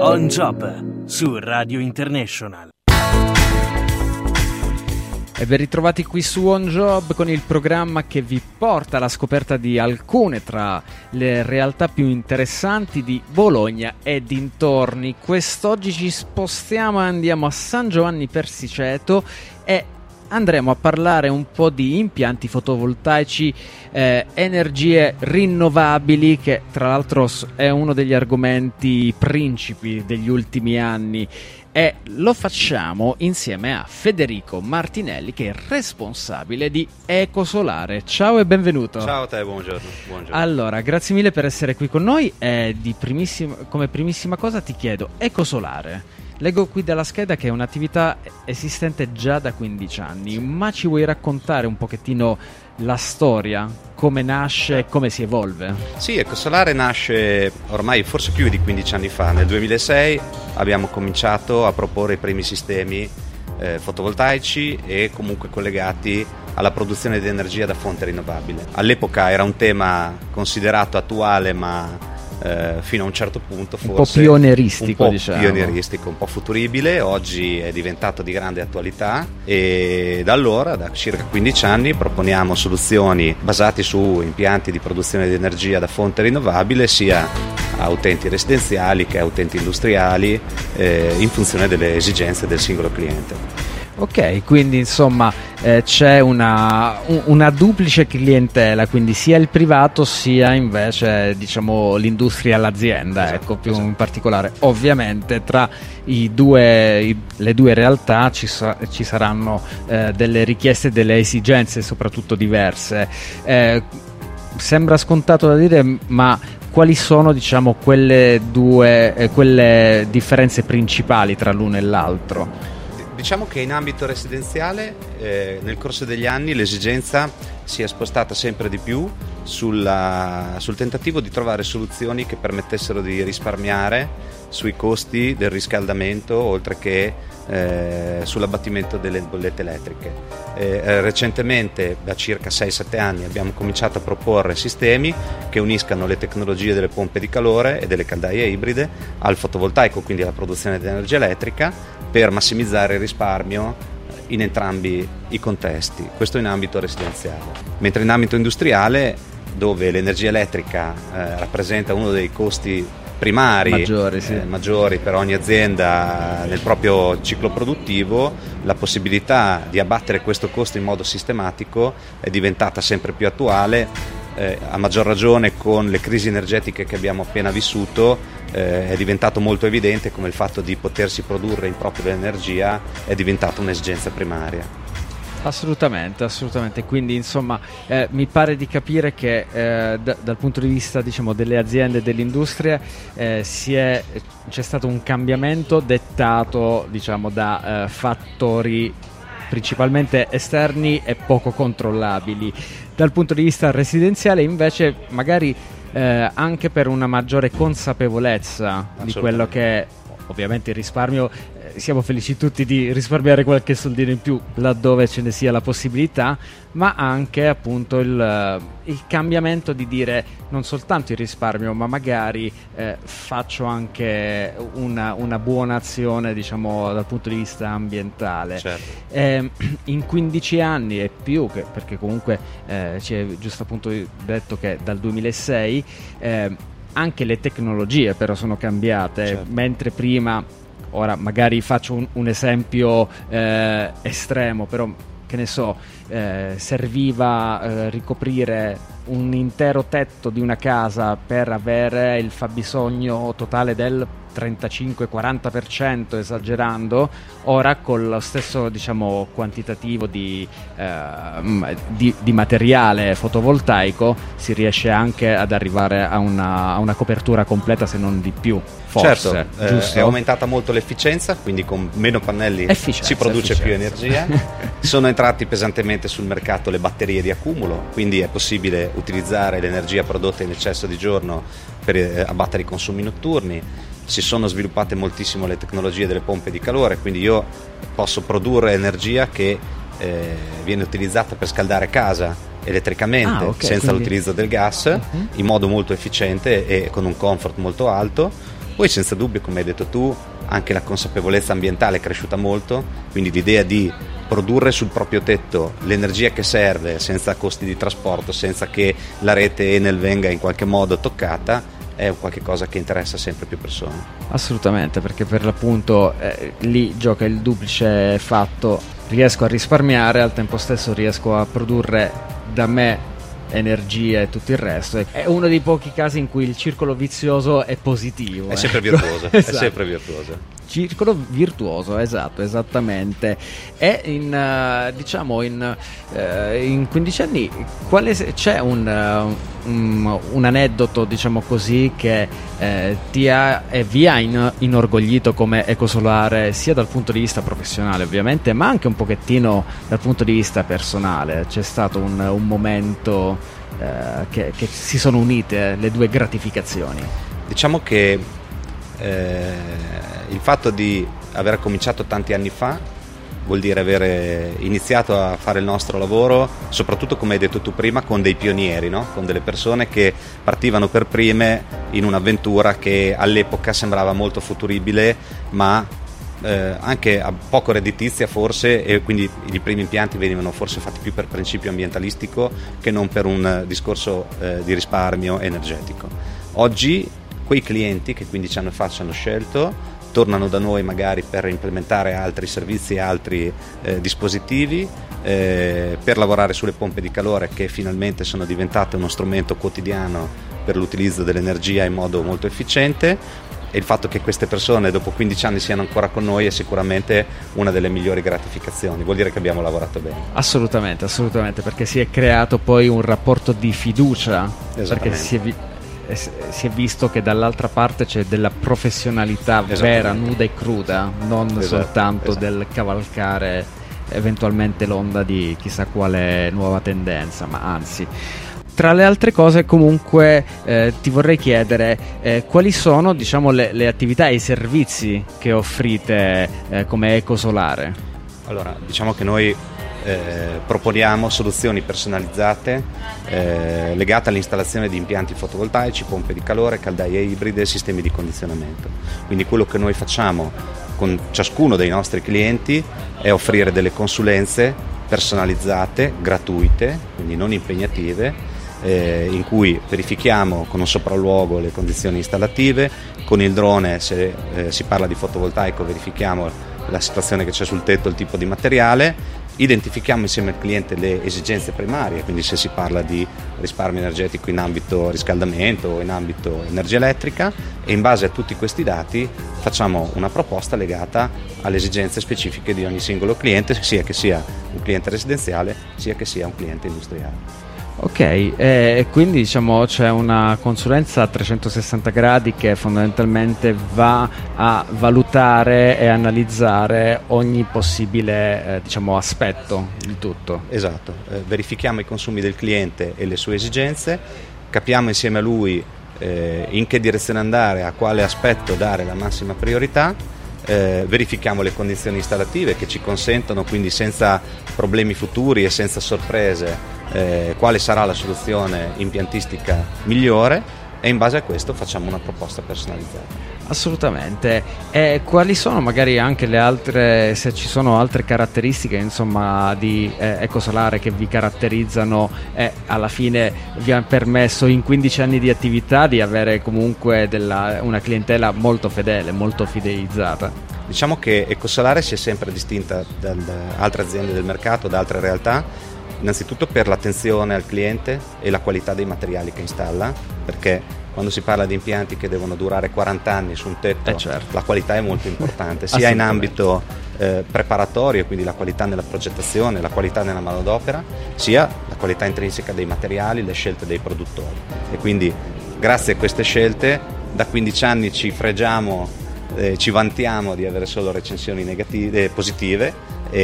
On Job su Radio International. E ben ritrovati qui su On Job con il programma che vi porta alla scoperta di alcune tra le realtà più interessanti di Bologna e dintorni. Quest'oggi ci spostiamo e andiamo a San Giovanni Persiceto e andremo a parlare un po' di impianti fotovoltaici, energie rinnovabili, che tra l'altro è uno degli argomenti principi degli ultimi anni. E lo facciamo insieme a Federico Martinelli, che è responsabile di Ecosolare. Ciao e benvenuto. Ciao a te, buongiorno. Allora, grazie mille per essere qui con noi e come primissima cosa ti chiedo, Ecosolare. Leggo qui dalla scheda che è un'attività esistente già da 15 anni, ma ci vuoi raccontare un pochettino la storia? Come nasce e come si evolve? Sì, Ecosolare nasce ormai forse più di 15 anni fa. Nel 2006 abbiamo cominciato a proporre i primi sistemi fotovoltaici e comunque collegati alla produzione di energia da fonte rinnovabile. All'epoca era un tema considerato attuale, ma fino a un certo punto forse un po' pioneeristico, un po' futuribile. Oggi è diventato di grande attualità e da allora, da circa 15 anni, proponiamo soluzioni basate su impianti di produzione di energia da fonte rinnovabile sia a utenti residenziali che a utenti industriali, in funzione delle esigenze del singolo cliente. Ok, quindi insomma c'è una duplice clientela, quindi sia il privato sia invece diciamo l'industria e l'azienda, esatto, ecco, più esatto. in particolare. Ovviamente tra le due realtà ci saranno delle richieste e delle esigenze soprattutto diverse. Sembra scontato da dire, ma quali sono diciamo quelle differenze principali tra l'uno e l'altro? Diciamo che in ambito residenziale nel corso degli anni l'esigenza si è spostata sempre di più sul tentativo di trovare soluzioni che permettessero di risparmiare sui costi del riscaldamento, oltre che sull'abbattimento delle bollette elettriche. Recentemente, da circa 6-7 anni, abbiamo cominciato a proporre sistemi che uniscano le tecnologie delle pompe di calore e delle caldaie ibride al fotovoltaico, quindi alla produzione di energia elettrica, per massimizzare il risparmio in entrambi i contesti. Questo in ambito residenziale. Mentre in ambito industriale, dove l'energia elettrica rappresenta uno dei costi primari maggiori per ogni azienda nel proprio ciclo produttivo, la possibilità di abbattere questo costo in modo sistematico è diventata sempre più attuale. A maggior ragione con le crisi energetiche che abbiamo appena vissuto, è diventato molto evidente come il fatto di potersi produrre in proprio l'energia è diventata un'esigenza primaria. Assolutamente. Quindi insomma mi pare di capire che dal punto di vista diciamo delle aziende e dell'industria c'è stato un cambiamento dettato diciamo da fattori principalmente esterni e poco controllabili. Dal punto di vista residenziale invece magari anche per una maggiore consapevolezza di quello che ovviamente il risparmio, siamo felici tutti di risparmiare qualche soldino in più laddove ce ne sia la possibilità, ma anche appunto il cambiamento di dire non soltanto il risparmio, ma magari faccio anche una buona azione diciamo dal punto di vista ambientale. Certo. In 15 anni e più, perché comunque ci è giusto appunto detto che dal 2006 anche le tecnologie però sono cambiate. Certo. Mentre prima, ora magari faccio un esempio estremo, però che ne so, serviva ricoprire un intero tetto di una casa per avere il fabbisogno totale del 35-40%, esagerando. Ora con lo stesso diciamo quantitativo di materiale fotovoltaico si riesce anche ad arrivare a una copertura completa, se non di più. Forse, certo, è aumentata molto l'efficienza, quindi con meno pannelli si produce più energia. Sono entrati pesantemente sul mercato le batterie di accumulo, quindi è possibile utilizzare l'energia prodotta in eccesso di giorno per abbattere i consumi notturni. Si sono sviluppate moltissimo le tecnologie delle pompe di calore, quindi io posso produrre energia che viene utilizzata per scaldare casa elettricamente, senza l'utilizzo del gas, in modo molto efficiente e con un comfort molto alto. Poi senza dubbio, come hai detto tu, anche la consapevolezza ambientale è cresciuta molto, quindi l'idea di produrre sul proprio tetto l'energia che serve senza costi di trasporto, senza che la rete Enel venga in qualche modo toccata, è qualche cosa che interessa sempre più persone. Assolutamente, perché per l'appunto lì gioca il duplice fatto: riesco a risparmiare, al tempo stesso riesco a produrre da me energia e tutto il resto. È uno dei pochi casi in cui il circolo vizioso è positivo. È sempre virtuoso. Esatto. È sempre virtuoso. Circolo virtuoso, esatto, esattamente. E in 15 anni c'è un aneddoto, diciamo così, che vi ha inorgoglito come Ecosolare, sia dal punto di vista professionale ovviamente, ma anche un pochettino dal punto di vista personale? C'è stato un momento che si sono unite le due gratificazioni? Diciamo che il fatto di aver cominciato tanti anni fa vuol dire avere iniziato a fare il nostro lavoro, soprattutto, come hai detto tu prima, con dei pionieri, no? Con delle persone che partivano per prime in un'avventura che all'epoca sembrava molto futuribile, ma anche poco redditizia forse, e quindi i primi impianti venivano forse fatti più per principio ambientalistico che non per un discorso di risparmio energetico. Oggi quei clienti che 15 anni fa ci hanno scelto tornano da noi magari per implementare altri servizi e altri dispositivi, per lavorare sulle pompe di calore, che finalmente sono diventate uno strumento quotidiano per l'utilizzo dell'energia in modo molto efficiente. E il fatto che queste persone dopo 15 anni siano ancora con noi è sicuramente una delle migliori gratificazioni, vuol dire che abbiamo lavorato bene. Assolutamente, perché si è creato poi un rapporto di fiducia, perché si è visto che dall'altra parte c'è della professionalità vera, nuda e cruda, non soltanto del cavalcare eventualmente l'onda di chissà quale nuova tendenza, ma anzi. Tra le altre cose, comunque, ti vorrei chiedere quali sono, diciamo, le attività e i servizi che offrite come Ecosolare. Allora, diciamo che noi proponiamo soluzioni personalizzate legate all'installazione di impianti fotovoltaici, pompe di calore, caldaie ibride e sistemi di condizionamento. Quindi quello che noi facciamo con ciascuno dei nostri clienti è offrire delle consulenze personalizzate, gratuite, quindi non impegnative, in cui verifichiamo con un sopralluogo le condizioni installative, con il drone, se si parla di fotovoltaico, verifichiamo la situazione che c'è sul tetto, il tipo di materiale, identifichiamo insieme al cliente le esigenze primarie, quindi se si parla di risparmio energetico in ambito riscaldamento o in ambito energia elettrica, e in base a tutti questi dati facciamo una proposta legata alle esigenze specifiche di ogni singolo cliente, sia che sia un cliente residenziale sia che sia un cliente industriale. Ok, quindi diciamo c'è una consulenza a 360 gradi che fondamentalmente va a valutare e analizzare ogni possibile aspetto di tutto. Esatto, verifichiamo i consumi del cliente e le sue esigenze, capiamo insieme a lui in che direzione andare, a quale aspetto dare la massima priorità, verifichiamo le condizioni installative che ci consentono, quindi senza problemi futuri e senza sorprese, quale sarà la soluzione impiantistica migliore, e in base a questo facciamo una proposta personalizzata. Assolutamente. E quali sono magari anche le altre, se ci sono altre caratteristiche di Ecosolare che vi caratterizzano e alla fine vi ha permesso in 15 anni di attività di avere comunque una clientela molto fedele, molto fidelizzata? Diciamo che Ecosolare si è sempre distinta da altre aziende del mercato, da altre realtà, innanzitutto per l'attenzione al cliente e la qualità dei materiali che installa, perché quando si parla di impianti che devono durare 40 anni su un tetto, certo, la qualità è molto importante, sia in ambito preparatorio, quindi la qualità nella progettazione, la qualità nella manodopera, sia la qualità intrinseca dei materiali, le scelte dei produttori. E quindi grazie a queste scelte da 15 anni ci fregiamo, ci vantiamo di avere solo recensioni positive,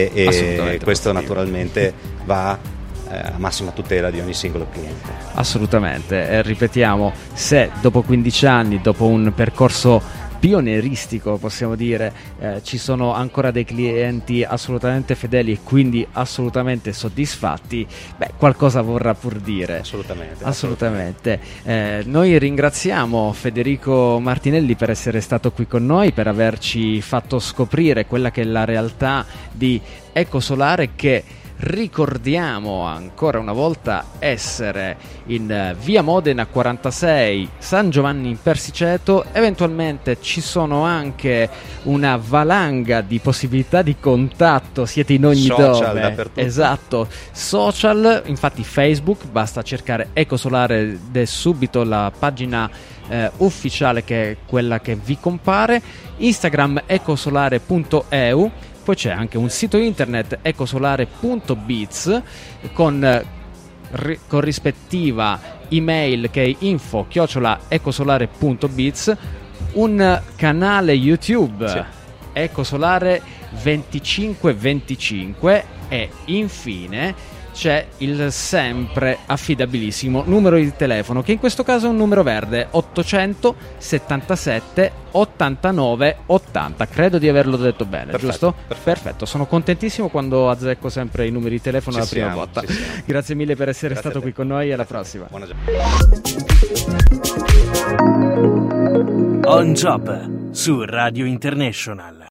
e questo naturalmente va a massima tutela di ogni singolo cliente. Assolutamente, ripetiamo, se dopo 15 anni, dopo un percorso pionieristico, possiamo dire. Ci sono ancora dei clienti assolutamente fedeli e quindi assolutamente soddisfatti. Qualcosa vorrà pur dire. Assolutamente. Noi ringraziamo Federico Martinelli per essere stato qui con noi, per averci fatto scoprire quella che è la realtà di Ecosolare, che ricordiamo ancora una volta essere in via Modena 46, San Giovanni in Persiceto. Eventualmente ci sono anche una valanga di possibilità di contatto, siete in ogni social dove, dappertutto. esatto, social, infatti Facebook, basta cercare Ecosolare ed è subito la pagina ufficiale, che è quella che vi compare. Instagram ecosolare.eu. Poi c'è anche un sito internet ecosolare.biz con corrispettiva email che è info@ecosolare.biz, un canale YouTube, sì, Ecosolare 2525, e infine c'è il sempre affidabilissimo numero di telefono, che in questo caso è un numero verde, 877 89 80. Credo di averlo detto bene, perfetto, giusto? Perfetto, sono contentissimo quando azzecco sempre i numeri di telefono alla prima volta. Grazie mille per essere stato qui con noi, alla prossima. Buona On Job su Radio International.